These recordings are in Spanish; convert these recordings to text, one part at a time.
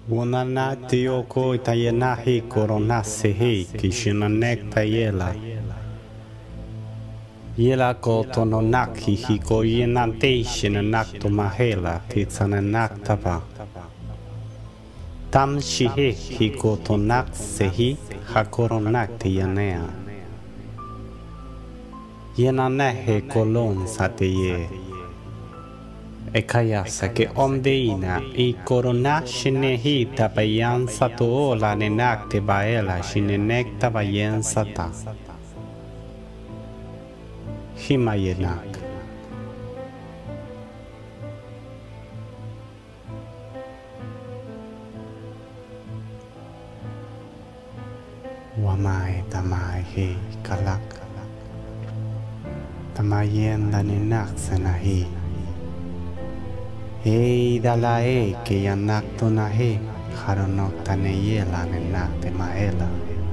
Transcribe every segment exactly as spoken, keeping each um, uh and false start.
Wonana tioko itayanahi korona sehi kishinanek tayela. Yela ko tononaki hiko yenante shinanak to mahela titsananak tapa. Tam shihe hiko tonak sehi hakoronak tiyanea. Yenanehe kolon sateye. Ekaya sake omdeina I korona shinehi tabayan sato la nenak te baela shinenek tabayen sata. Himayenak. Wamai tamai he kalak. Tamayen la nenak sanahi. Hei dalae ke yanak tonahe haronok taneyela nenak te maela.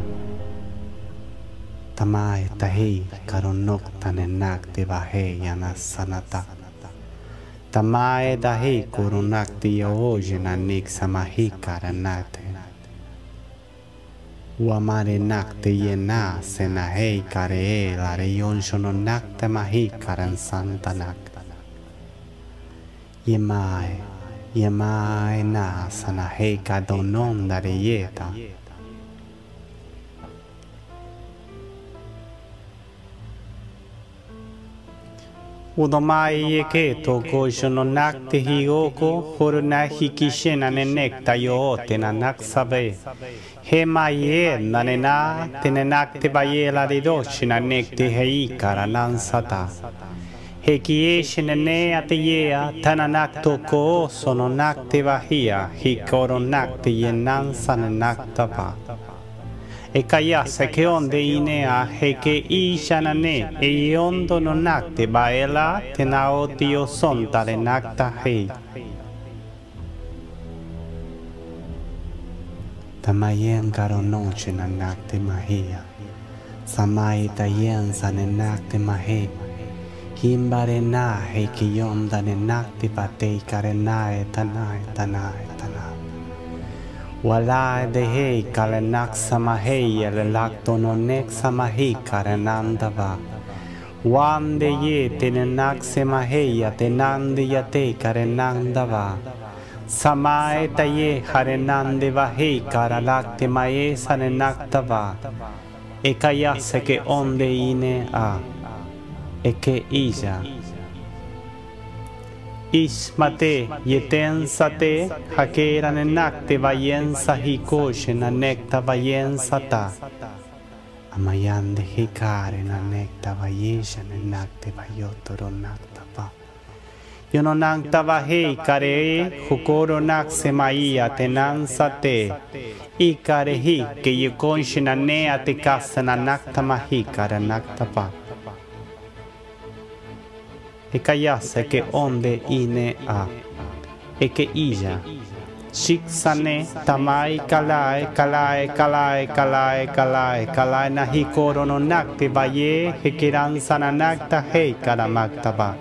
Tamai tahe karonok tanenak te bahe yanasanata. Tamai dahe koronak te yaoje nanik samahi karanate. Uamare nak te yena senahe kare la reyon shononak te mahi karan santanak. Yemai, yemai na sanahe kadonon dareyeta. Udomai yeke toko shononak te hioko horuna hikishena nenek tayo tenanak sabe. Hemaye nanena tenenak te bayela de doshina nek te hei karanan sata. Hekie shenene ateyea tananak toko sononak te bahia hikoronak te yenan sananak tapa. Ekaya seke onde inea heke I shanane e yondo nonak te baela tenao tio son tarenak tahei. Tamayen karonon shenanak te mahia. Samai tayen sanenak te mahei. Himbarena he kiyom danenak te patei karenae tanae tanae tanae. Walae de he kalenak samahei elelak tononek samahi karenandava. Wan de ye tenenak semahei atenande yate karenandava. Samae taye harenande vahei karalak te mae sanenak tava. Ekaya seke onde ine a. Eke illa. Ismate yeten sate hakera nenak te vayen sahiko shenanek ta vayen sata. Amayan de hikare nanek ta vayesha nenak te vayotoro nak tapa. Yononak ta vahe kare hukoro nak semaia tenan sate. Ikare hi ke yekon shenane ate kasana nak tamahi kare nak tapa. Ekaya seke onde ine a. Eke illa. Shiksane tamai kalae kalae kalae kalae kalae kalae nahi korono nakte baye hekeran sananak ta hei karamak taba.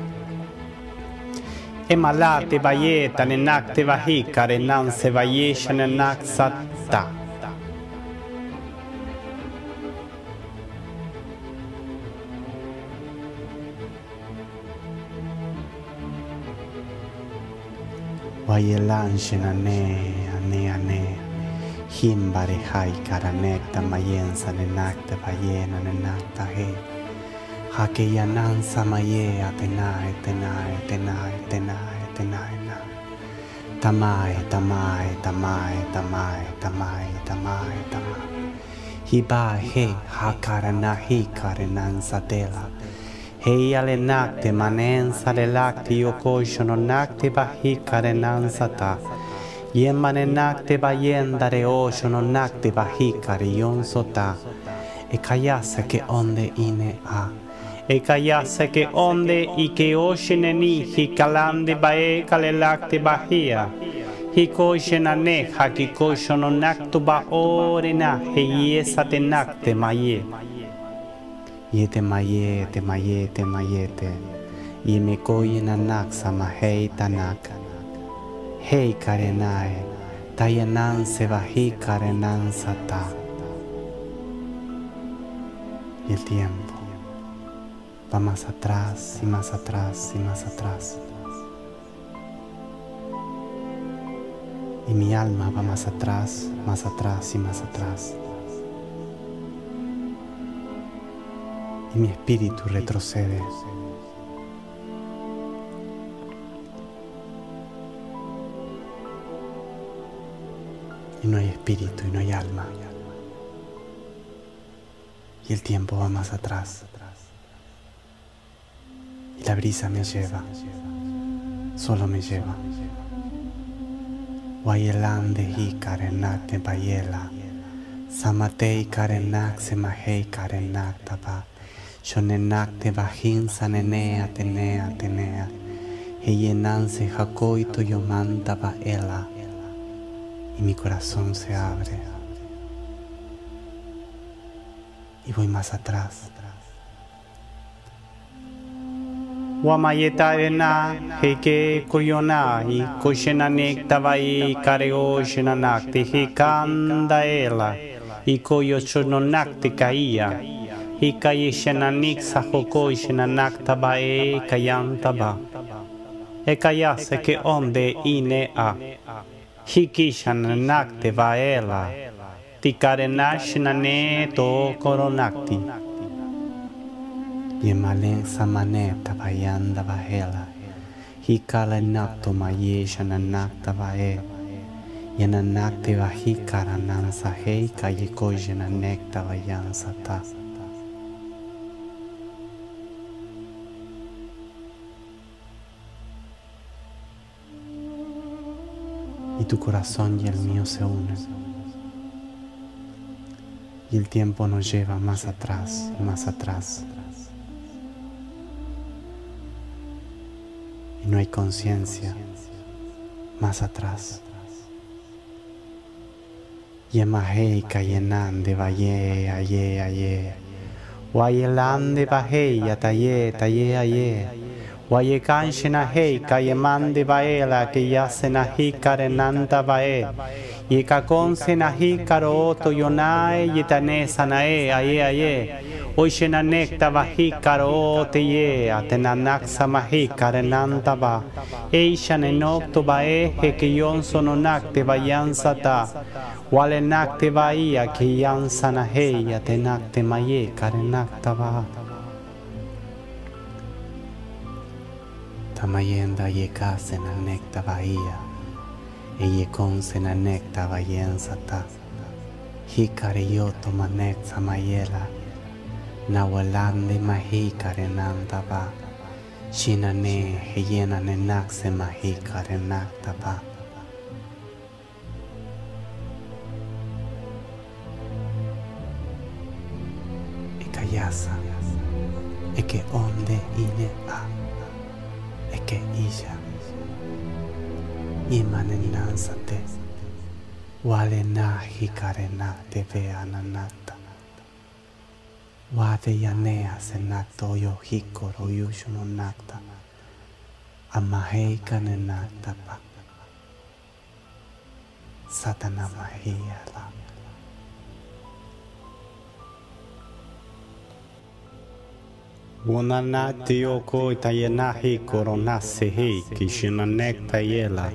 Emalate baye tanenak te bahi karenan se baye shananak satta. Wayelan shenane ane ane himbare hai karanek tamayen sanenak te bayen anenak ta he hake yanan samaye atenai tenai tenai tenai tenai na tamai tamai tamai tamai tamai tamai tamai hiba he hakarana hi karenan satela. Hei alenak te manen salelak te yoko shononak te bahi karenan sata. Yen manenak te bayen dare o shononak te bahi kareyon sota. Ekayasa ke onde ine a. Ekayasa ke onde ike o sheneni hikalande bae kalelak te bahia. Hiko shenane hakiko shononak tu ba orena hei esatenak te maye. Yete maye, te maye, te maye, te. Yemeko yenanak sama hei tanak. Hei karenae, Tayanan se bají karenan sata. Y el tiempo va más atrás y más atrás y más atrás. Y mi alma va más atrás, más atrás y más atrás. Y mi espíritu retrocede. Y no hay espíritu y no hay alma. Y el tiempo va más atrás. Y la brisa me lleva, solo me lleva. Wayelande hi karenak te bayela, samatei karenak semahei karenak taba, shonenak te bajin sanenea tenea tenea, heyenan se jakoi to yoman taba ela, y mi corazón se abre. Y voy más atrás. Wamayeta ena heke koyona i koshenanek tavai kareo shenanak te hekanda ela i koyo chononak te kaia i kaye shenanik sahoko shenanak tabae kayan taba e kayase ke onde ine a hiki shenanak te vaela ti karena shenane to koronakti. Yemalen samane tabayanda bahela, hikala nakto maye shananak tabae, yananak te bahikara nansa hei kayeko yananek tabayan sata. Y tu corazón y el mío se unen. Y el tiempo nos lleva más atrás y más atrás. Y no hay conciencia más atrás. Yemahei kayenan de valle aye aye. Wayelan de bajei ataye taye aye. Wayekan shenahei kayeman de baela que ya senahi karenanta bae. Yekakon senahi karo to yonae yetane sanae aye aye. Hoy shenanek tabahi karo te ye atenanak samahi karenanta ba. Ei shanenok to bae hekeyon sononak te bayan sata. Walenak te baia que yan sanahei atenak te maye karenak taba. Tamayenda yeka senanek tabaia. Eyekon senanek tabayen sata. Hikareyoto manek samayela. Nawalande mahi karenan taba, shinane heyena nenak se mahi karenak taba. Ekayasa, eke onde ine a, eke iya, imanenansate, wale nahi karenak te veananata. Wade yanea senakto yo hikoro yushuno nakta amahei kanenakta pa satana mahiyala. Wonanati yoko itayena hikoro nasehi kishinanekta yela.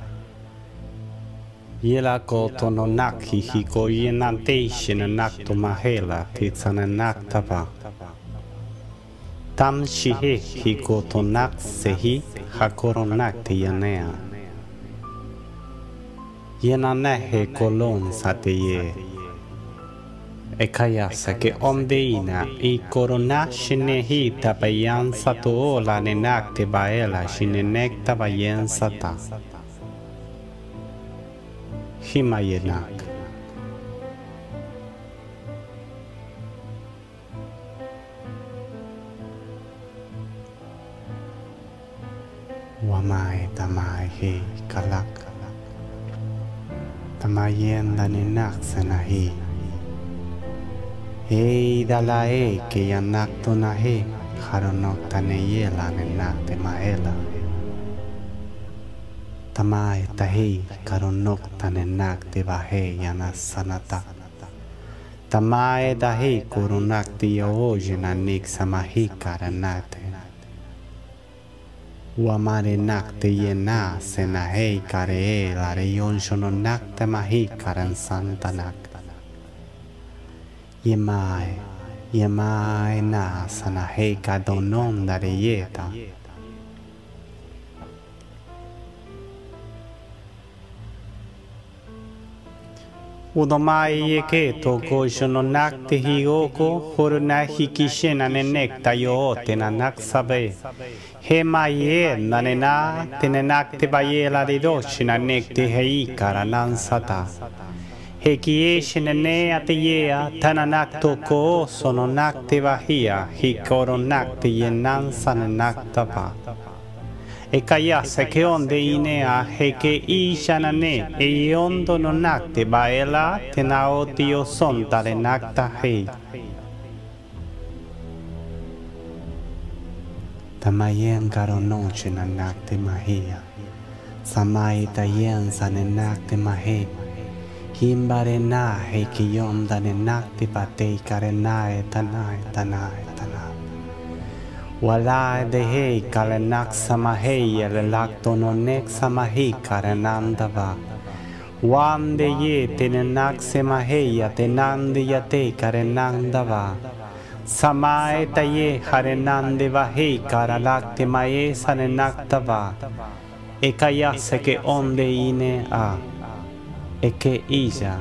Yela ko tono nakhi hiko yenante shinanakto mahela titsananakta pa. Tam shihe hiko tonak sehi hakoronakti yanea. Yenanehe kolon sateye. Ekayasa ke ondeina i korona shinehi tabayan sato la nenakte baela shinenek tabayen sata. Himayenak. Wamai tamai he kalak. Tamayen danenak sanahi. Hei dalae ke yanak tonahe haronok taneyela nenak te maela. Tamae tahi karonok tanenak te bahe yanasanata. Tamae dahi kurunak ti hoje nanik samahi karanate. Uamare nak te yena senahei kare la reyon shononak te mahi karan santanak. Yemae, yemae na sanahei kadonon dareyeta. Udomai yeke toko shononak te hiyoko horuna hikishena nenek tayo tenanak sabe. He maye nanena tenenak te baye la ridoshi nanek te hei karanan sata. He kieshe nene ateyea tananak toko sononak te bahia hikoronak te yenan sanenak tapa. E kaya se ke onde inea he ke ishanane e yondo no nakte baela te nao tio sonta de nakta hei. Tamayen karo noche na nakte mahia. Samai tayen sa ne nakte mahe. Himbare na he ke yonda ne nakte patei kare nae tanae tanae tanae. Wala de hei kalenak samahei elelakto nonek samahi karenandava. Wan de ye tenenak semahei atenande yate karenandava. Samae taye harenande vahei karalakte mae sanenaktava. Ekaya seke onde ine a. Eke ija.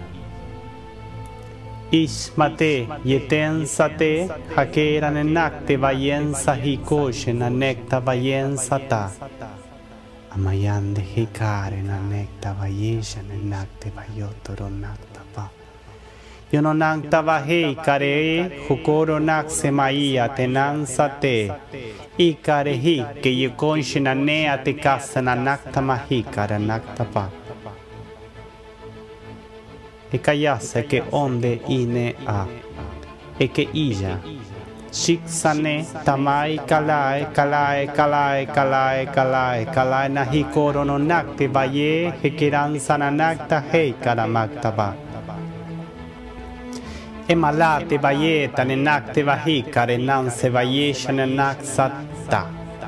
Ismate yeten sate hakera nenakte vayen sahikoshe nanekta vayen sata. Amayan de hikare nanekta vayesha nenakte vayotoro nakta pa. Yono nakta vahei kare hukoro nak semaia tenan sate. Ikare hi ke yekonshe nanea te kasa nanakta mahikara nakta pa. E kayase ke onde ine a. E ke ija. Shiksane tamai kalae kalae kalae kalae kalae kalae nahi koro no nakte vaye hekiran sananakta hei karamakta ba. E malate vaye tanenakte vahi karenan se vaye shanenak satta.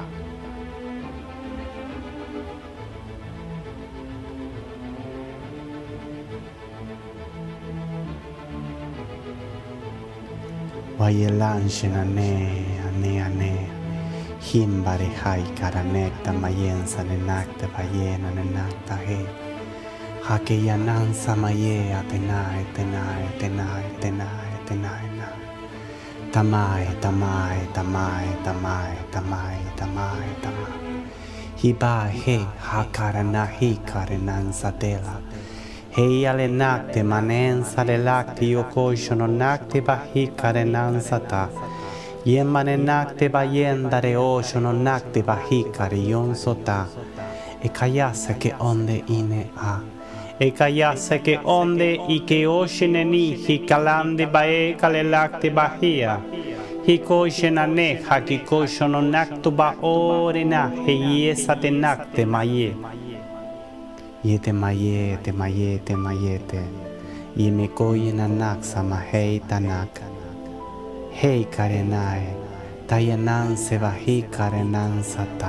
Wayelan shenane ane ane himbare hai karanekta mayensa nenakta vayena nenakta he hake yanan samaye atenae tenae tenae tenae tenae na tamae tamae tamae tamae tamae tamae tamae hiba he hakarana hi karenan satela. Hei ale nakte manensa le lakti yokosho no nakte bahi karenan sata. Yen mane nakte bayen dare osho no nakte bahi kare yon sota. E kayase ke onde ine a. E kayase ke onde ike oshe neni hikalande bae kale lakte bahia. Hikoshe na ne hakikosho no nakto ba ore na hei esate nakte maye. Yete maye, te maye, te maye te. Yeme koye nanak samahei tanak. Hei karenae, tayanan se bahi karenan sata.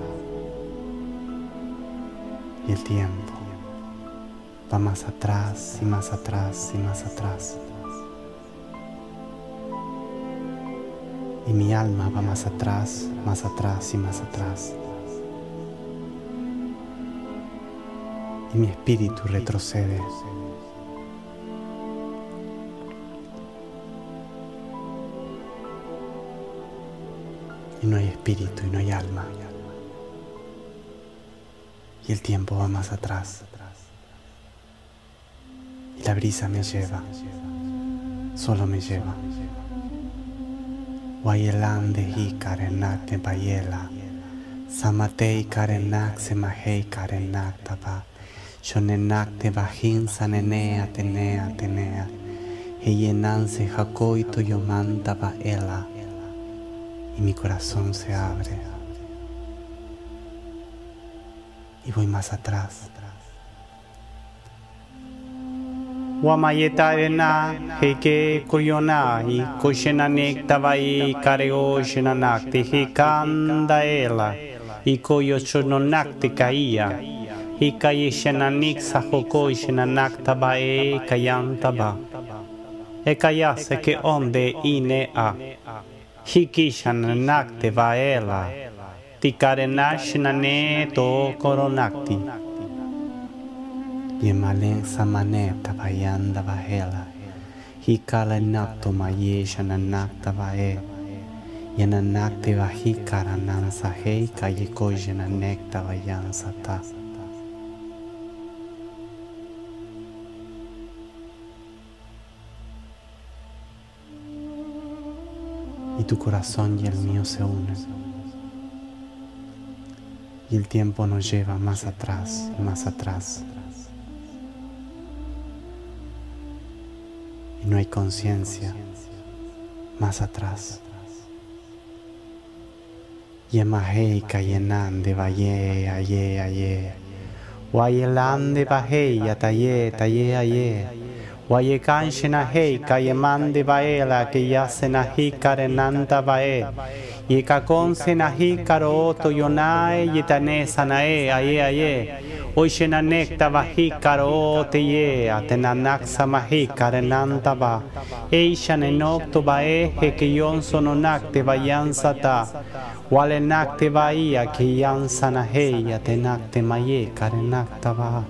Y el tiempo va más atrás y más atrás y más atrás. Y mi alma va más atrás, más atrás y más atrás. Y mi espíritu retrocede. Y no hay espíritu y no hay alma. Y el tiempo va más atrás. Y la brisa me lleva. Solo me lleva. Wayelande hi karenak te bayela. Samatei karenak semahei karenak tapa. Shonenak te bahin sanenea tenea tenea. Heyenanse jacoito yomanta baela. Y mi corazón se abre. y voy más atrás. Wamayetaena heke koyona i koshenanek tavai kareo shenanakti hikandaela i koyochononakti kaia hikaye shenanik sahoko shenanak tabae kayan taba ekayase ke onde ine a hikishanak tevaela tikarena shenane to koronakti Yemalen samane tabayan davahela hikala nakto maye shananak tabae yananak tevahi karanan sahei kayeko jenanek tabayan sata y tu corazón y el mío se unen y el tiempo nos lleva más atrás y más atrás. Y no hay conciencia más atrás. Yemahei kayenan de valle aye aye. Wayelan de bahei ataye taye aye. Wayekan shenahei kayeman de baela que ya senahi karenanta bae. Yekakon senahi karoto yonae yetane sanae aye aye. Hoy shenanek tabahi karo teye atenanak samahi karenanta ba ei shanenok to bae hekiyon sononak te bayan sata walenak te baia kiyan sanahe atenak te maye karenak taba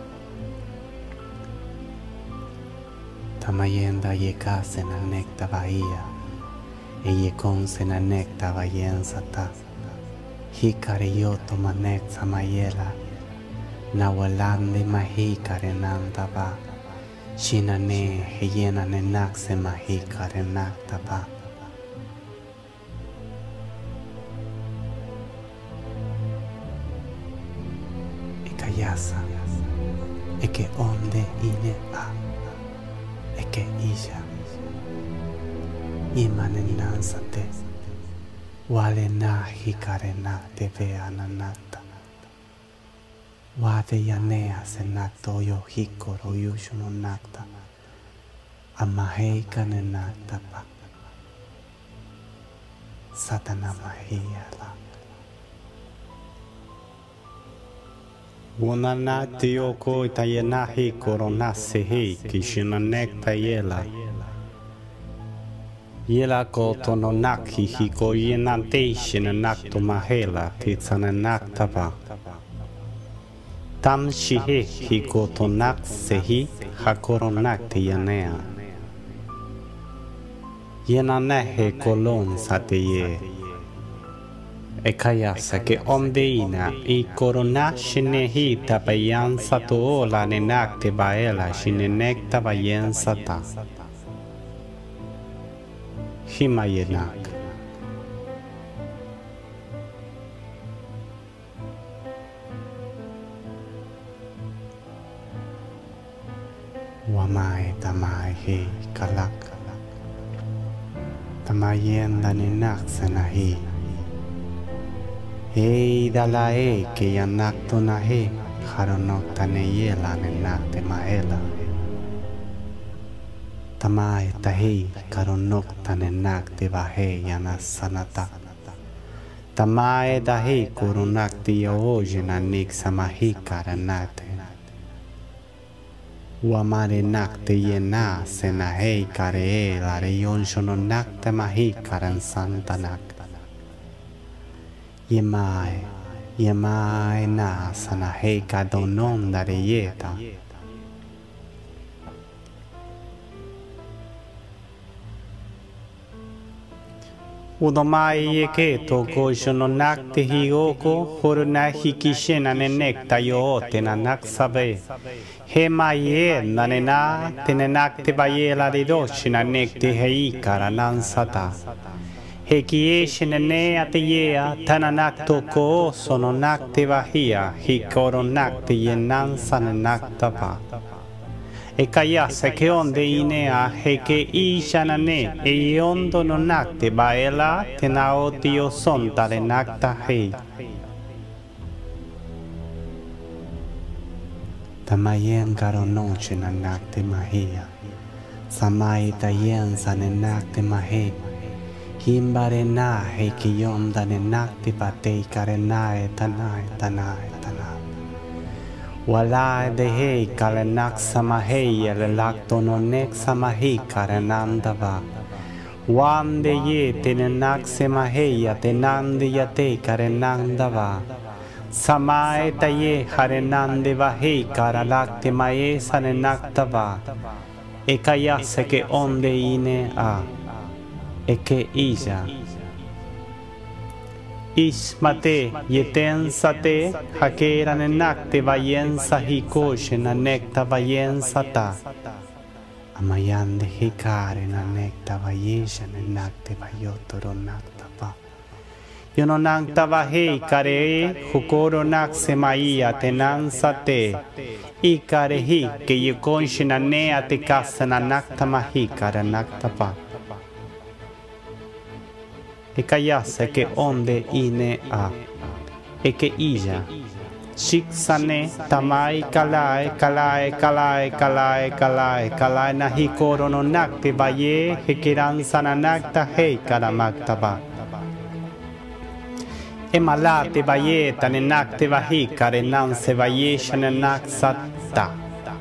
tamayenda yeka senanek tabaia eyekon senanek tabayen sata hikareyoto manek samayela Nawalan de mahi karenan taba Shinane heyena nenak se mahi karenak taba Ekayasa Eke onde ine a Eke isha Imanenan sate Wale nahi karenak te veananata Wade yanea senakto yo hikoro yushuno nakta Amahei kanenakta pa Satana mahiyala Wonanakti yoko itayena hikoro nase hei kishinanekta yela Yela koto no nakhi hiko yenante shinanakto mahela titsananakta pa Tam shihe hikotonak sehi hakoronak te yanea. Yenanehe kolon sateye. Ekayasa ke ondeina i korona shinehi tabayan sato la nenak te baela shinenek tabayen sata. Himayenak. Wamai tamai he kalak Tamayen danenak sanahi Hei dalae ke yanak tonahe Haronok taneyela nenak te maela Tamai tahi karonok tanenak te bahe yanas sanata Tamai dahi koronak te yaoje nanik samahi karanate Wamare nakte yena senahei kare la reyon shono nakte mahi karan santanak Yemai Yemai na sanahei kadonon dare yeta Udomai yeke toko shono nakte hiyoko horuna hikishena nenek tayo tenanak sabe Hemaye nanena tenenak te bayela de doshina nek te hei karanan sata. Hekie shenene ateyea tananak toko sononak te bahia hikoronak te yenan sananak tapa. Ekaya seke onde inea heke i shanane e yondo nonak te baela tenao tio son tarenak ta hei. Tamayen karo noche nanak te mahia. Samai tayen sanenak te mahe. Himbare na he kiyon danenak te patei karenae tanae tanae tanae. Wala de he kalenak samahei alelak tononek samahi karenandava. Wam de ye tenenak semahei atenande yate karenandava. Samae taye harenande vahei karalak te mae sanenaktava. Ekaya seke onde ine a. Eke illa. Ishmate yeten sate hakera nenakte vayen sahikoshe nanekta vayen sata. Amayande hikare nanekta vayesha nenakte vayotoro naktava. Yono nakta vahei kare hukoro nak semaia tenan sate. Ikare hi ke yekonshe nanea te kasa nanakta mahikara naktava. Ekaya seke onde ine a. Eke illa. Shiksane tamai kalae kalae kalae kalae kalae kalae nahikoro no nakte vaye hekiran sananakta hei karamaktava. Emalate vaye tanenakte vahi karenan se vaye shananak satta.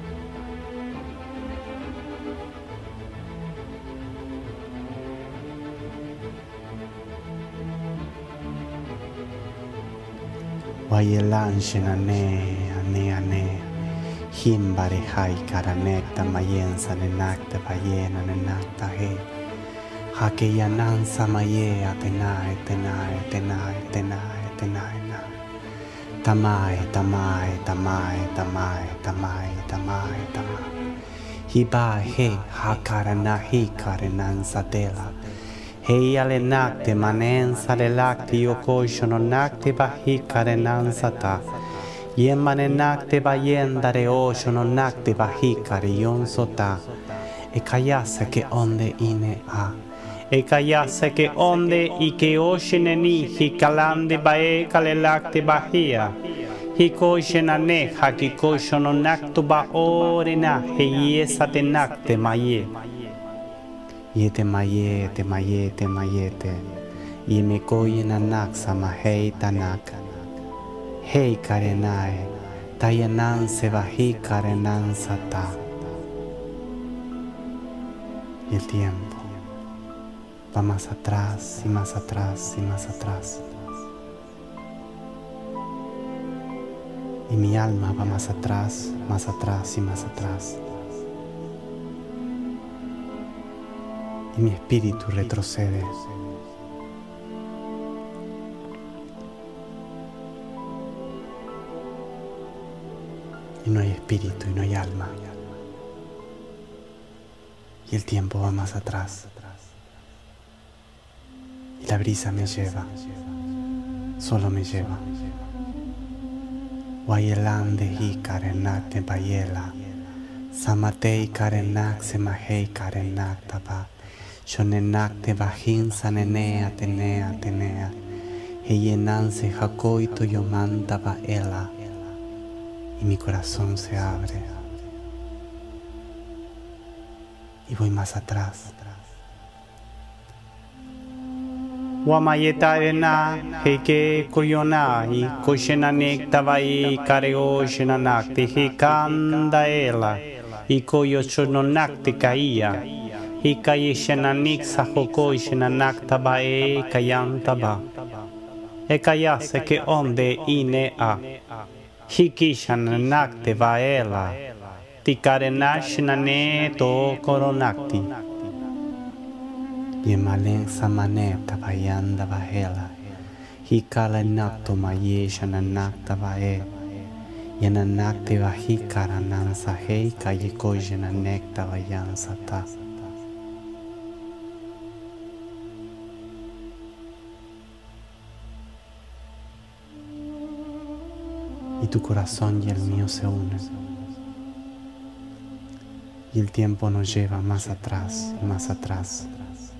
Wayelan shenane ane ane himbare hai karanekta mayensa nenakta vayena nenakta he hakeyanan samaye atenae tenae tenae tenae tenae na tamae tamae tamae tamae tamae tamae tamae hiba he hakarana hi karenan satela. Hei ale nakte manen sale lakti yokosho no nakte vahi karenan sata. Yen manen nakte vayen dare osho no nakte vahi kariyon sota. E kayase ke onde ine a. E kayase ke onde ike oshe neni hikalande bae kale lakte bahia. Hikoshe nane hakikosho no nakto ba ore na hei esate nakte maye. Yete maye, te maye, te maye, te. Yeme koye nanak sama hei tanak. Hei karenae, tayanan se vahi karenan sata. Y el tiempo va más atrás y más atrás y más atrás. Y mi alma va más atrás, más atrás y más atrás. Y mi espíritu retrocede. Y no hay espíritu y no hay alma. Y el tiempo va más atrás. Y la brisa me lleva. Solo me lleva. Wayelande hi karenak te bayela. Samatei karenak semahei karenak taba. Shonenak te vajin sanenea tenea tenea. Heyenanse jacoito yomanta baela. Y mi corazón se abre. Y voy más atrás. Wamayeta ena heke koyona y koshenanek tavai kareo shenanak te hekanda ela. Y koyo shononak te caía. Hikaye shenanik sahokoi shenanak tabae kayan taba. Ekayase ke onde ine a. Hiki shenanak te vaela. Tikarena shenane to koronakti. Yemalen samane tabayan davahela. Hikala nakto maye shenanak tabae. Yenanak te vahikaranan sahei kayekoi shenanek tabayan sata. Y tu corazón y el mío se unen. Y el tiempo nos lleva más atrás y más atrás.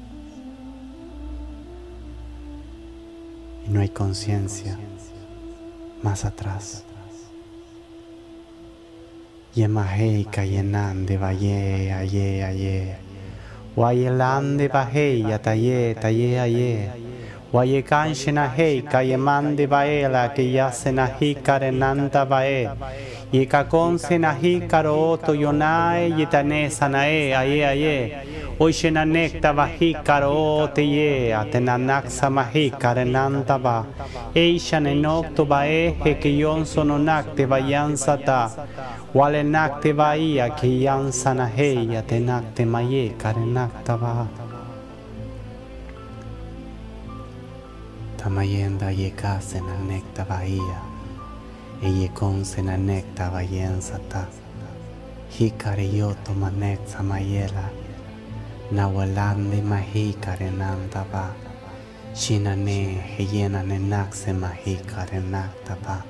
Y no hay conciencia más atrás. Yemahei kayenande vaye aye aye. Wayelande bahe yataye taye aye. Waye kanshina hei kayemande baela que yasena hi karenanta bae. Yekakonse nahi karo oto yonae yetane sanae aye aye. Oishena nekta bahi karo te ye atenanak samahi karenanta ba. Eisha nenokto bae hekeyon sononak te bayan sata. Wale nak te baia que yan sanahe atenak te maye karenak taba. Tamayenda yekase na nekta bahia, e yekonse na nekta bayensa ta. Hikare yoto manek samayela, na walande mahi karenanda ba. Shina ne heyena ne nakse mahi karenakta ba.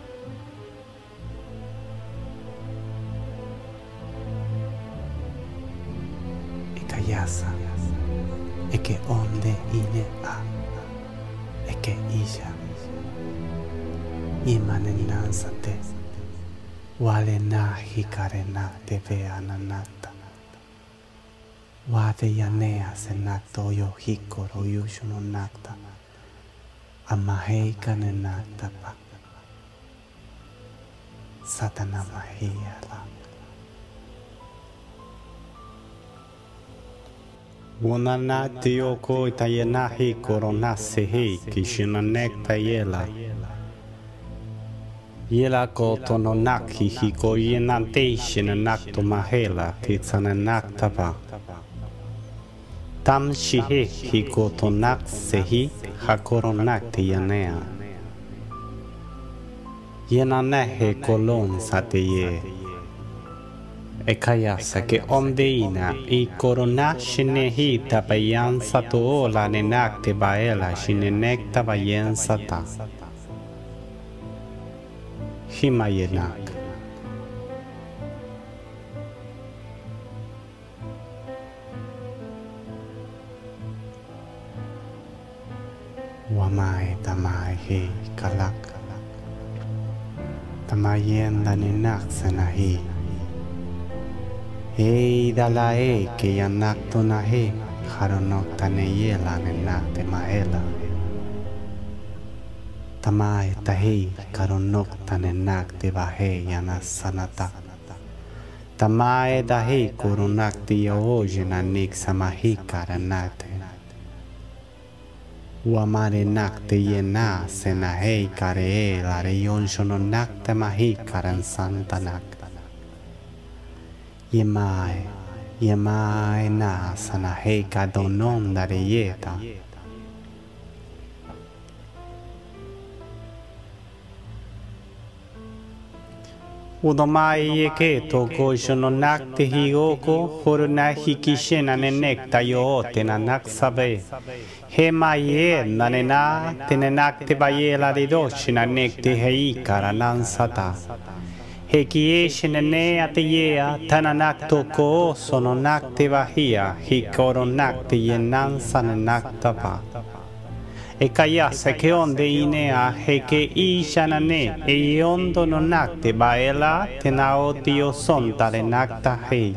Ekayasa, eke onde ine a. Que ella imanenanzate wale na hikarena te veananata wade yanea senakto yo hikoro yushuno nakta amahei kanenakta pa satana mahia la Wonana tioko itayanahi koronasehi kishinanek yela. Yela ko tononaki hiko yenante shinanakto mahela titsananak taba. Tam shihe hiko tonak sehi hakoronak tiyanea. Yenanehe kolon sateye. Ekayasa que ondeina y corona shinehi tabayan sato la nenak te baela shinenek tabayen sata. Himayenak. Wamai tamai he kalak. Tamayen la nenak sanahi. Hei dalae que yanak tonahe haronok taneyela nenak te maela. Tamae tahe karonok tanenak te bahe yanasanata. Tamae dahe koronak te yaoje nanik samahi karanate. Uamare nak te yena senahe kare la reyon shononak te mahi karan santanak. Yemai, yemai na sanahe kadonon dareyeta. Udomai yeke toko shononak te hiyoko horuna hikishena nenek tayo tenanak sabe. Hemaye nanena tenenak te bayela de doshina nek te hei karanan sata. Hekie shenene ateyea tananak toko sononak te bahia hikoronak te yenan sananak tapa. Ekaya seke onde inea heke i shanane e yondo nonak te baela tenao tio son tarenak tahei.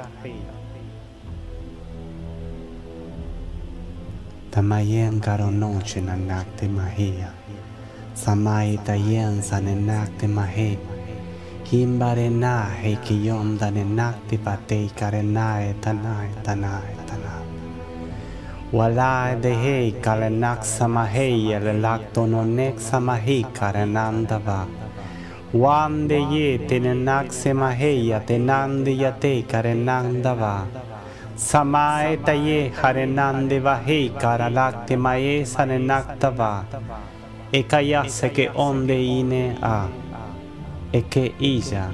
Tamayen karonoche nanak te mahia. Samai tayen sanenak te mahei. Himbarena heke yonda nenak te patei karenae tanae tanae tanae. Wala de hei kalenak samahei elelak tononek samahei karenandava. Wan de ye tenenak semahei atenande yate karenandava. Samae taye harenande vahei karalak te mae sanenak tava. Ekaya seke onde ine a. Eke illa.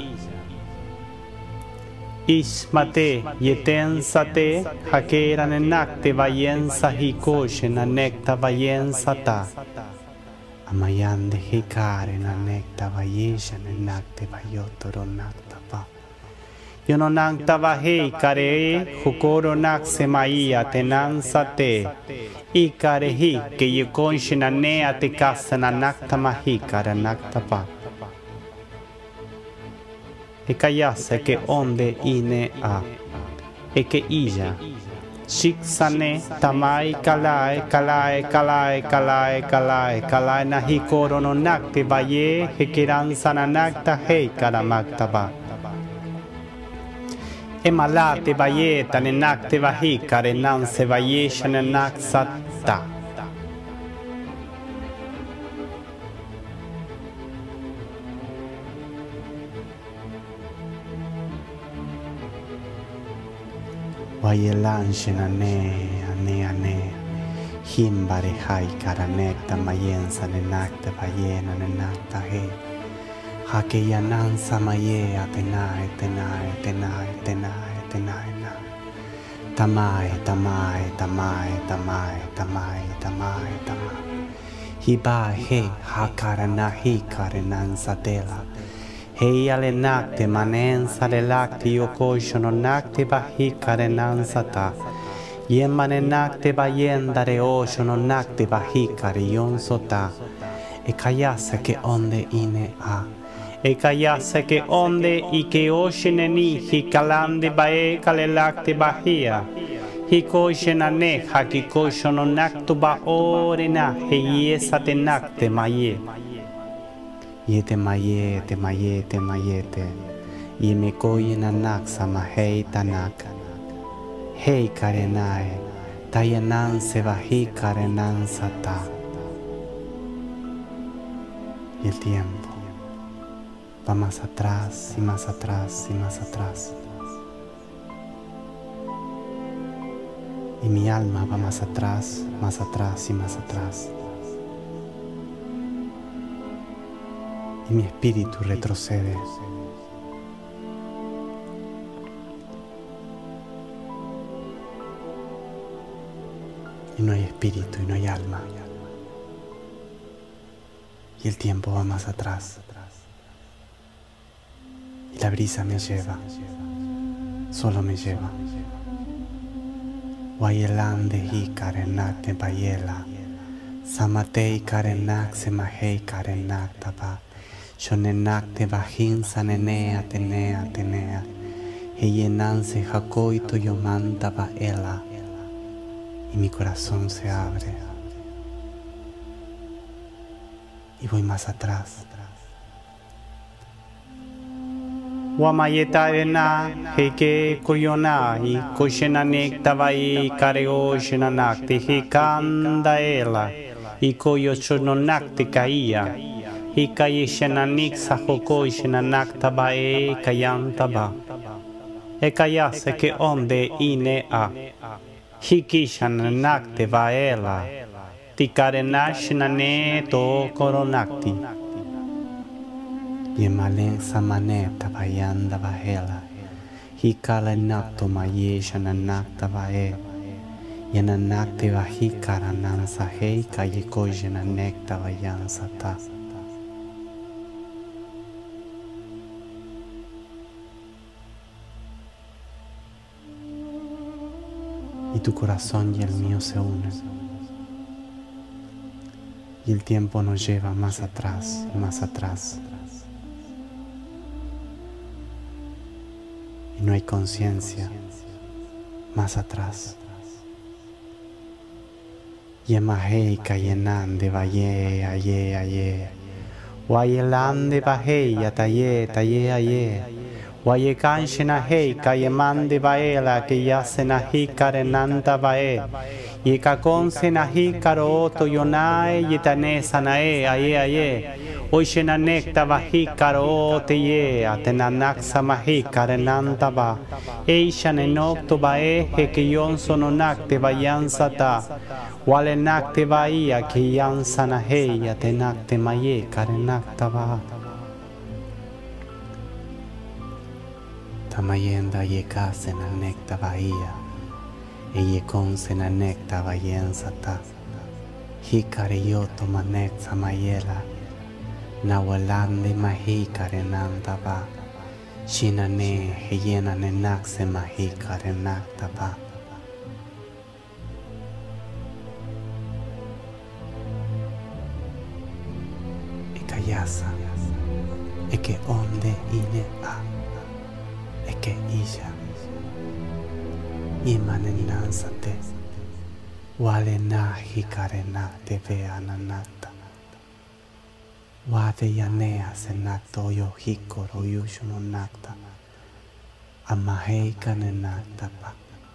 Ismate yetensate hakera nenak te vayensa hikoshe nanek ta vayensa ta. Amayan de hikare nanek ta vayesha nenak te vayotoro nak ta pa. Yononak ta vahei kare hukoro nak semaia tenansate. Ikare hi ke yekonshe nane ate kasa nanak ta mahi kare nak ta pa. ekayase que onde ine a, eke iya, shiksane tamai kalae kalae kalae kalae kalae kalae nahikoro no nakte baye hekiran sananakta hei karamaktaba. Emalate baye tanenakte bahi karenan se baye shananak satta. Wayelan shenane ane ane himbare hai karanekta mayensa nenakta bayena nenakta he hakeyanan samaye atenai tenai tenai tenai tenai na tamai tamai tamai tamai tamai tamai tamai hiba he hakarana hi karenan satela hei ale nakte manen sale lakti yokosho no nakte bahi karenan sata yen manen nakte bayen dare osho no nakte bahi kariyon sota e kayase ke onde ine a e kayase ke onde ike oshe neni hikalande bae kale lakte bahia hikoshe na ne hakikosho no nakto ba ore na hei esate nakte maye Yete maye, te maye, te maye, te Yeme koye nanak sama hei tanak Hei karenae Tayanan se baji karenan sata Y el tiempo va más atrás y más atrás y más atrás Y mi alma va más atrás, más atrás y más atrás Y mi espíritu retrocede. Y no hay espíritu y no hay alma. Y el tiempo va más atrás. Y la brisa me lleva. Solo me lleva. Wayelande hi karenak te bayela. Samatei karenak semahei karenak taba. Shonenak te bajin sanenea tenea tenea Heyenanse jacoito yomanta baela Y mi corazón se abre Y voy más atrás Wamayeta ena heke koyona I koshenanek tabai kareo shenanak te hekanda ela I koyo shononak te kaia Hikaye shenanik sahokoi shenanak tabae kayan taba Ekayase ke onde ine a Hiki shenanak te baela Tikarena shenane to koronakti Yemalen samane tabayan dabahela Hikale nakto maye shenanak tabae Yenanak te bahi karanan sahei kayekoi shenanek tabayan sata Y tu corazón y el mío se unen. Y el tiempo nos lleva más atrás y más atrás. Y no hay conciencia más atrás. Yemahei kayenan de valle aye aye. Wayelan de bajei ataye taye aye. Wayekan shenahei kayeman de baela que ya senahi karenanta bae. Yekakon senahi karoto yonae yetane sanae aye aye. Hoy shenanek tabahi karote ye atenanak samahi karenanta ba. Eishan enok to bae hekeyon sononak te bayan sata. Walenak te baia que yan sanahei atenak te maye karenak taba. Tamayenda yeka senanek tabaia. Eyekon senanek tabayen sata. Hikareyoto manek samayela. Nawalande mahi karenan taba. Shinane heyena nenak se mahi karenak taba. Ekayasa. Eke onde ine a. eke iya imanenansate walena hikarena teve ananata wade yanea senakto yo hikoro yushuno nakta amahei kanenakta pa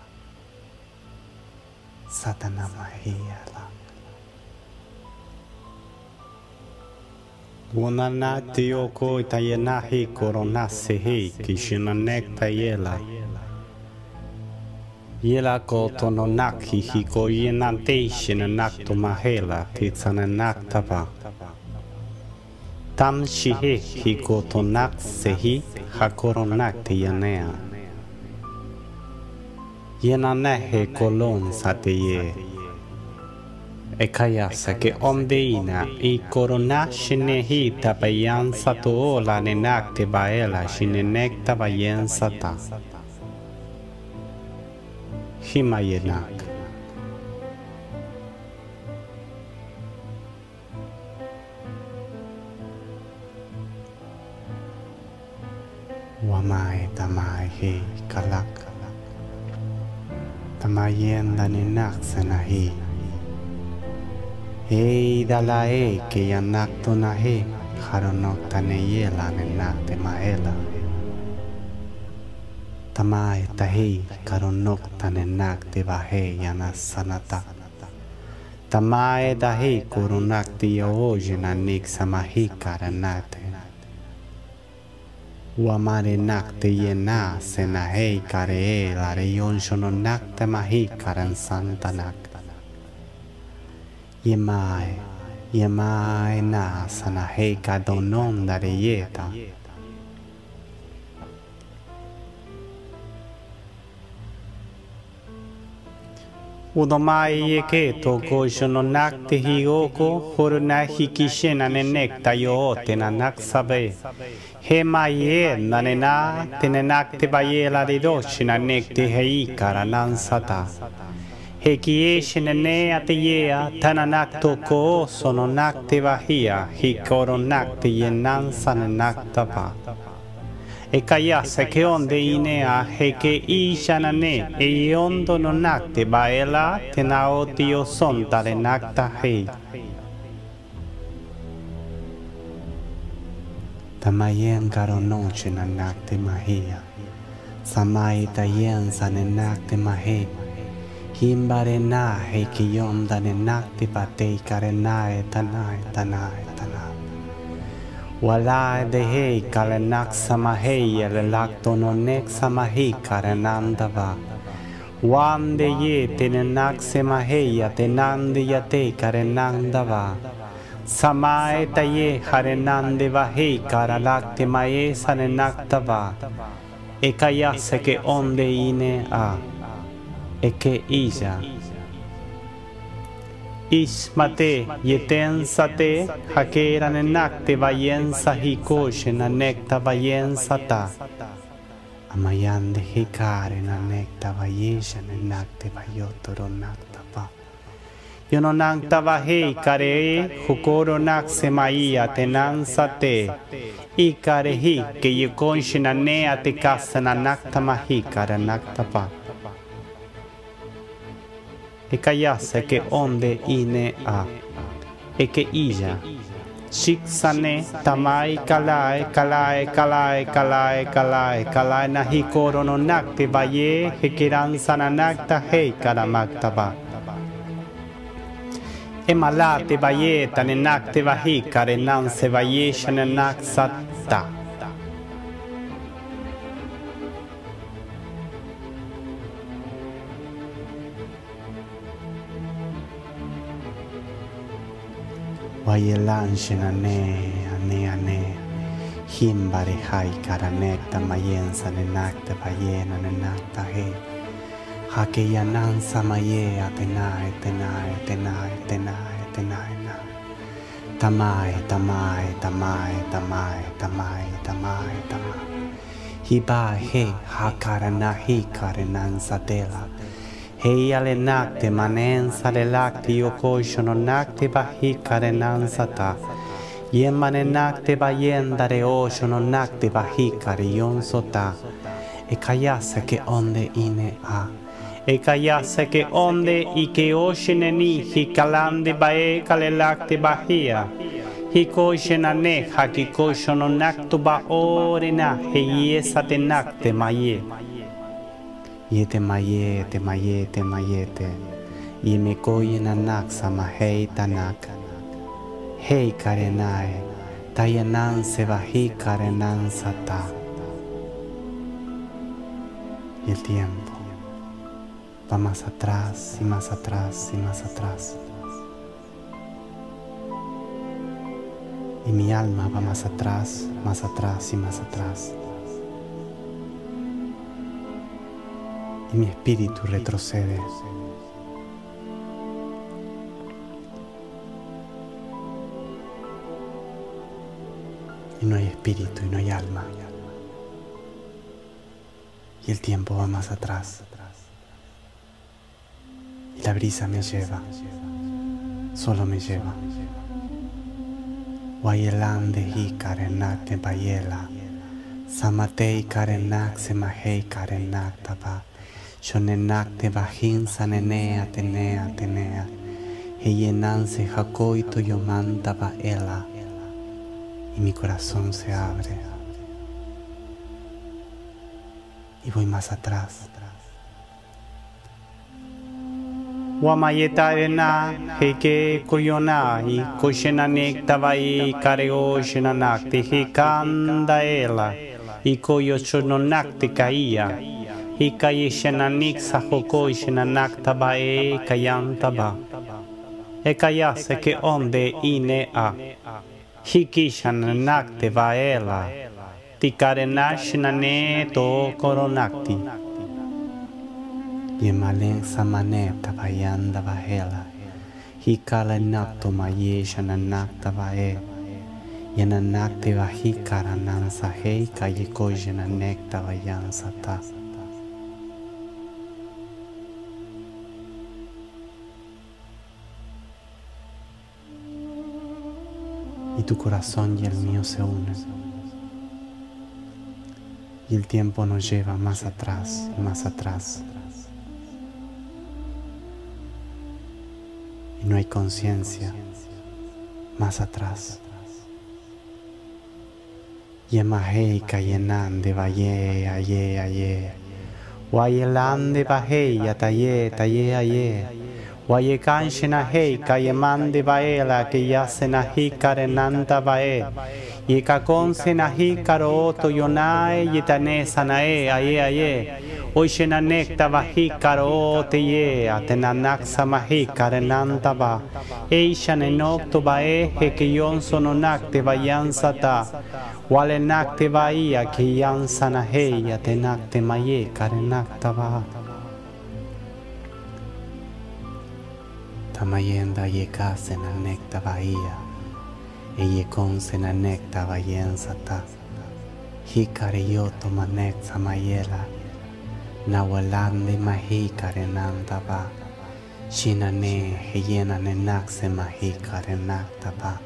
satana mahiyala Wananati yoko itayenahi koronasehi kishinanekta yela. Yela ko tononaki hiko yenante shinanakto mahela titsananakta pa. Tam shihe hiko tonak sehi hakoronakti yanea. Yenanehe kolon sateye. Ekaya sake omdeina I korona shinehi tabayan sato la nenakte baela shinenek tabayen sata. Himayenak. Wamai tamai he kalak. Tamayen la nenak sanahi. Hei dalae ke yanak tonahe haronok taneye la nenak te maela. Tamai tahi karonok tanenak te bahe yanasanata. Tamai dahi koronak te yaoje nanik samahi karanate. Uamare nak te yena senahei kare la reyon shononak te mahi karan santanak. Yemai, yemai na sanahei kadonon dareyeta. Udomai yeke toko shononak te hiyoko horuna hikishena nenek tayo tenanak sabe. Hemaye nanena tenenak te baye la ridoshina nek te hei karanan sata. Hekie shenene ateyea tananak toko sononak te bahia hikoronak te yenan sananak tapa. Ekaya seke onde inea heke I shanane e yondo nonak te baela tenao tio son tarenak tahei. Tamayen karonon shenanak te mahia. Samai tayen sanenak te mahei. Himbarena heki yonda nenakti patei karenae tanae tanae tanae. Walae dehei kalenak samahei elelak tononek samahi karenandava. Wam de ye tenenak semahei atenande yate karenandava. Samae taye harenande vahei karalak temae sanenaktava. Ekaya seke onde ine a. Eke iya Ismate yeten sate hakera nenakte vayen sahiko shenanekta vayen sata Amayande hikare nanekta vayesha nenakte vayotoro nakta pa Yononakta vahei kare hukoro nak semaya tenan sate Ikare hi ke yukon shenanea te kasana nakta mahikara nakta pa Ekaya seke onde ine a. Eke iya. Shiksane tamai kalae kalae kalae kalae kalae kalae nahi korono nakte baye hekiran sananakta hei karamakta ba. Emalate baye tanenakte bahi karenan se baye shananak satta. Wayelan shenane ane ane himbare hai karanekta mayen sanenakta bayena nenakta he hake yanan samaye atenai tenai tenai tenai tenai na tamai tamai tamai tamai tamai tamai tamai hiba he hakarana hi karenan satela Hei alenakte manen salelakte yoko shononakte bahi karenan sata. Yen manenakte bayen dare o shononakte bahi kariyon sota. Ekayasa que onde ine a. Ekayasa que onde y que osheneni hikalande bae kalelakte bahia. Hikoishenane hakikoishono nakto ba orena heyesa te nakte maye. Yete maye te maye te mayete. Yemekoyena naksa mahei tanak. Hei karenae. Tayanan se baji karenan sata. Y el tiempo va más atrás y más atrás y más atrás. Y mi alma va más atrás, más atrás y más atrás. Y mi espíritu retrocede. Y no hay espíritu y no hay alma. Y el tiempo va más atrás. Y la brisa me lleva. Solo me lleva. Wayelande hi karenak te bayela. Samatei karenak semahei karenak taba. Shonenak te bajin sanenea tenea tenea. Heyenanse jacoito yomanta baela. Y mi corazón se abre. Y voy más atrás. Wamayeta arena, heke koyona, y koshenanek tabai kareo shenanak, te hekanda ela, y koyo chononak te kaia, y kaye shenanik sahoko shenanak tabae kayan taba. Ekayase que onde ine a, hiki shananak te vaela, tikarena shenane to koronakti. Yemalen samaneta bayanda bahela. Hikala nakto maye shananakta bae. Yananakte bahikara nansa hei kayeko jananekta bayansata. Y tu corazón y el mío se unen. Y el tiempo nos lleva más atrás y más atrás. Y no hay conciencia más atrás. Yemahei kayenan de baye aye aye. Wayelan de bahei ataye taye aye. Wayekan shenahei kayeman de baela que ya senahi karenanta bae. Yekakon senahi karoto yonae yetane sanae aye aye. Hoy shenanek tabahi karo teye atenanak samahi karenanta ba. Eishan enok to bae hekeyon sononak te bayan sata. Walenak te baia que yan sanahe atenak te maye karenak taba. Tamayenda yeka senanek tabaia. Eyekon senanek tabayen sata. Hikareyoto manek samayela. Nawalande mahi karenanta ba. Shinane heyena nenak se mahi karenanta ba.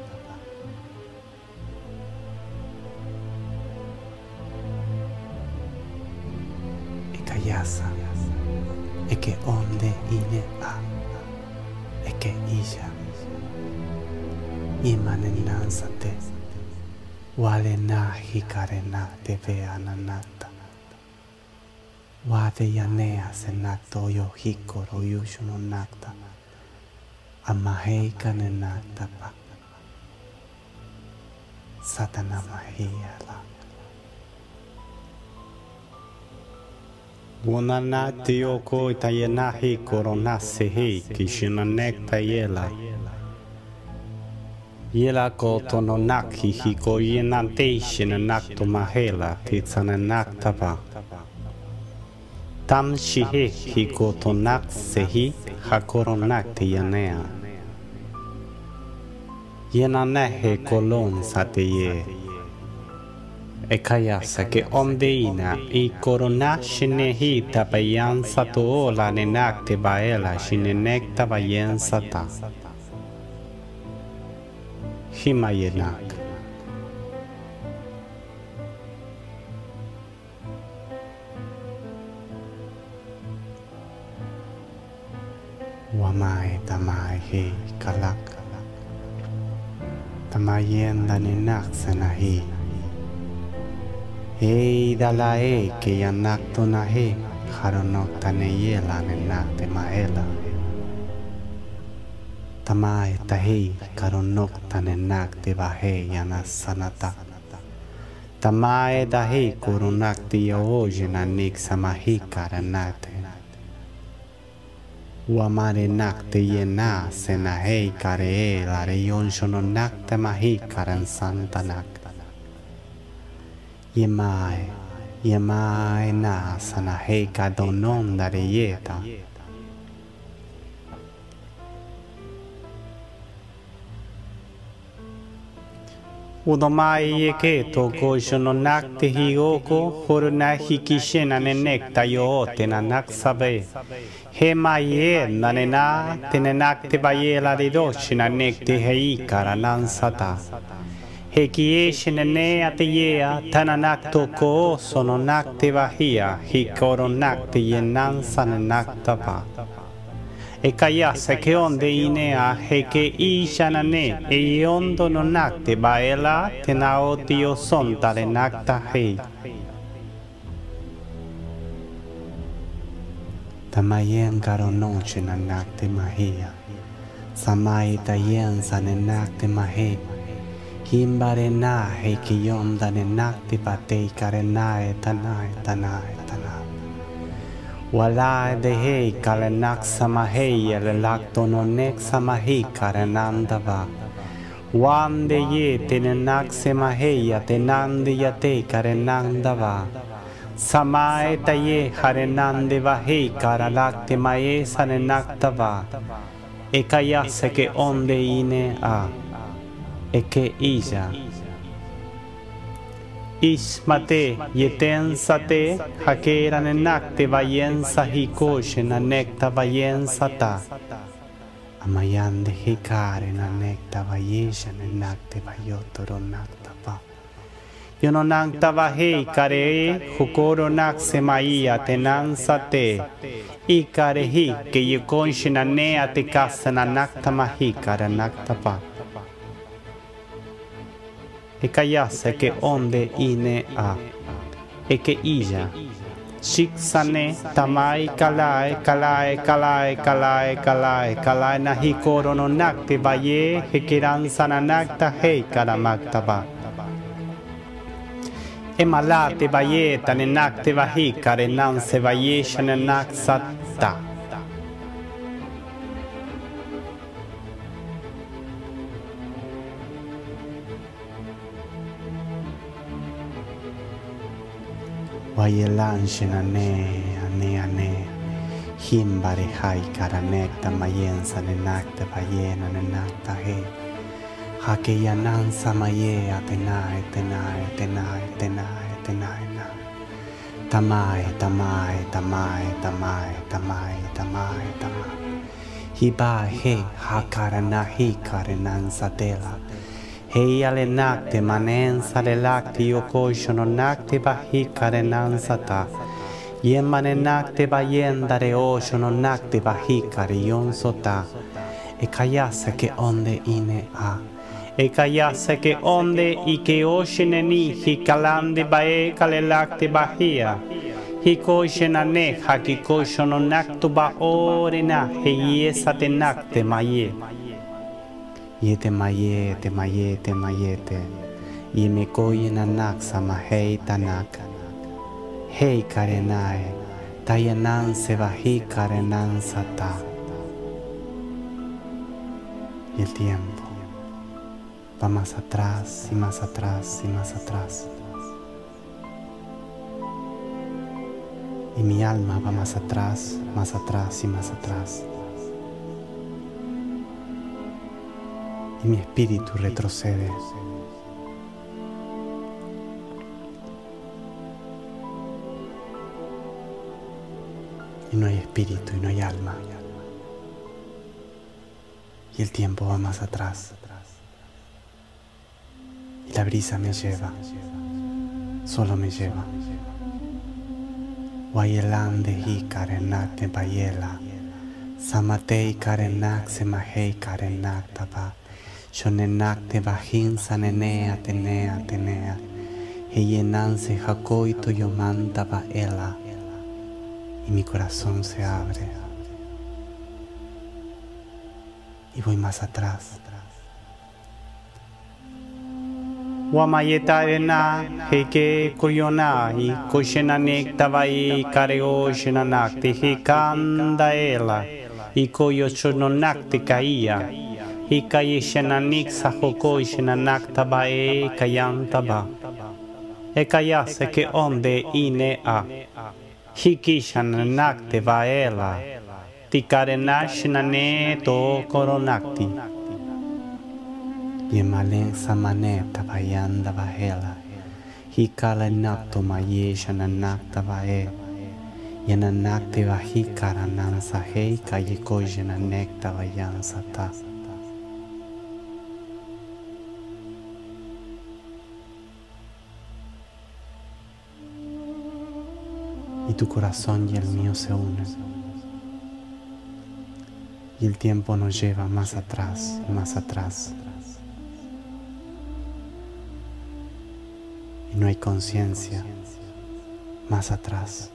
Ekayasa. Eke onde ine a. Eke isha. Imanenansate. Wale nahi karenate veananata. Wade yanea senakto yo hikoro yushuno nakta. Amahei kanenakta pa. Satana mahiyala. Wonanati yoko itayenahi koronasehi kishinanekta yela. Yela ko tononaki hiko yenante shinanakto mahela titsananakta pa. Tam shihe hiko tonak sehi hakoronak te yanea. Yenanehe kolon sateye. Ekayasa ke ondeina i korona shinehi tabayan sato la nenak te baela shinenek tabayen sata. Himayenak. he kalak. Tamayen danenak sanahi. Hey dalae ke yanak tonahe haronok taneyela nenak te maela. Tamae tahi karonok tanenak te bahe yanasanata. Tamae dahi kurunak te hoje nanik samahi karanate. Uamare nak te yena senahei kare la reyon shononak te mahi karan santanak. Yemae, yemae na sanahei kadonon dareyeta. Udomai yeke toko shononak te higoko horuna hikishena nenek tayo tenanak sabe. Hemaye nanena tenenak te bayela de doshina nek te hei karanan sata. Hekie shenene ateyea tananak toko sononak te bahia hikoronak te yenan sananak tapa. Ekaya seke onde inea heke i shanane e yondo nonak te baela tenao tio son tarenak ta hei. Tamayen karonon shenanak te mahia. Samai tayen sanenak te mahe. Himbarena heke yonda nenak te patei karenae tanae tanae tanae. Walae de hei kalenak samahei elelak tononek samahi karenandava. Wande ye tenenak semahei atenande yate karenandava. Samae taye harenande vahei karalak te mae sanenak tava. Ekaya seke onde ine a. Eke illa. Ishmate yeten sate hakera nenak te vayen sahikoshe nanek ta vayen sata. Amayan de hikare nanek ta vayesha nenak te vayotoronak tapa. Yononak ta vahei kare hukoro nak semaia tenan sate. Ikare hi ke yekonshe nane ate kasananak ta mahi karanak tapa. Ekaya seke onde ine a. Eke illa. Shiksane tamai kalae kalae kalae kalae kalae kalae nahi korono nak te vaye hekeran sananak ta hei karamak taba. Emala te vaye tanenak te vahi karenan se vaye shananak satta. Vayelan shenane ane ane himbare hai karanek ta mayen sanenak te vayen anenak ta he hake yanan samaye atenai tenai tenai tenai tenai na tamai tamai tamai tamai tamai tamai tamai hiba he hakarana hi karenan satela. Hei alenak te manen salelak te yoko shononak te bahi karenan sata. Yen manenak te bayen dare o shononak te bahi kareyon sota. Ekaya seke onde ine a. Ekaya seke onde ike o sheneni hikalan de bae kalelak te bahia. Hiko shenane hakiko shononak tu ba orena hei esatenak te maye. Yete maye, te maye, te maye te. Yeme koye nanak samahei tanak. Hei karenae, tayanan sevahi karenan sata. Y el tiempo va más atrás y más atrás y más atrás. Y mi alma va más atrás, más atrás y más atrás. Y mi espíritu retrocede. Y no hay espíritu y no hay alma. Y el tiempo va más atrás. Y la brisa me lleva. Solo me lleva. Guayelán de Jícar en Nate Bayela. Samatei karenak semahei karenak taba. Shonenak te bajin sanenea tenea tenea. Heyenanse hakoi toyoman taba ela. Y mi corazón se abre. Y voy más atrás. Wamayetaena heke koyona i koshenanek tavai kareo shenanak te hekanda ela i koyo chononak te kaia i kaye shenanik sahoko shenanak tabae kayan taba e kayase ke onde ine a hiki shenanak te vaela ti karena shenane to koronakti Yemalen samane tabayan dabahela. Hikala nakto maye shananak tabae. Yananak te vahikara nansa hei kayeko jenanek tabayan sata. Y tu corazón y el mío se unen. Y el tiempo nos lleva más atrás y más atrás. Y no hay conciencia más atrás.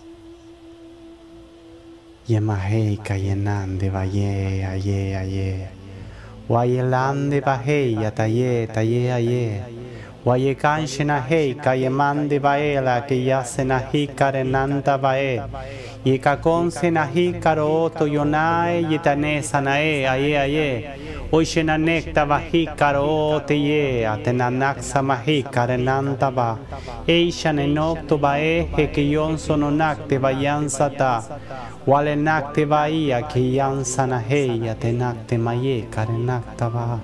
Yemahei kayenan de valle aye aye. Wayelan de bajei ataye taye aye. Wayekan shenahei kayeman de baela que ya senahi karenanta bae. Yekakon senahi karo to yonae yetane sanae aye aye. Hoy shenanek tabahi karo teye atenanak samahi karenanta ba. Ei shanenok to bae hekeyon sononak te bayan sata. Walenak te baia que yan sanahe atenak te maye karenak taba.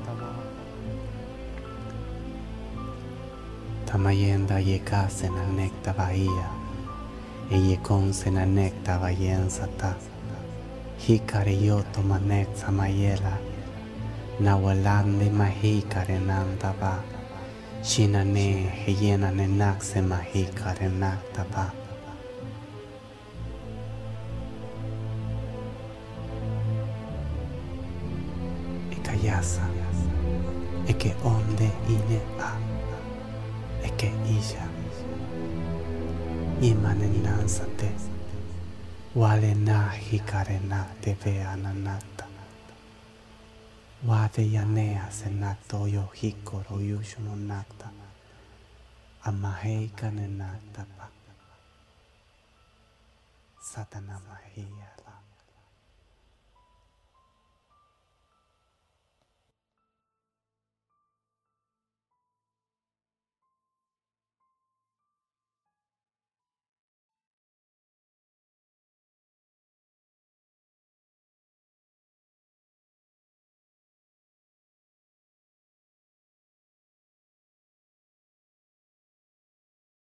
Tamayenda yeka senanek tabaia. Eyekon senanek tabayen sata. Hikareyo tomanek samayela. Nawalan de mahi karenan taba. Shinane heyena nenak se mahi karenak taba. Ekayasa. Eke onde ine a. Eke iya. Imanenansate. Wale nahi karenak te veananata. Wade yanea senakto yo hikoro yushuno nakta. Amahei kanenakta pa. Satana mahiyala.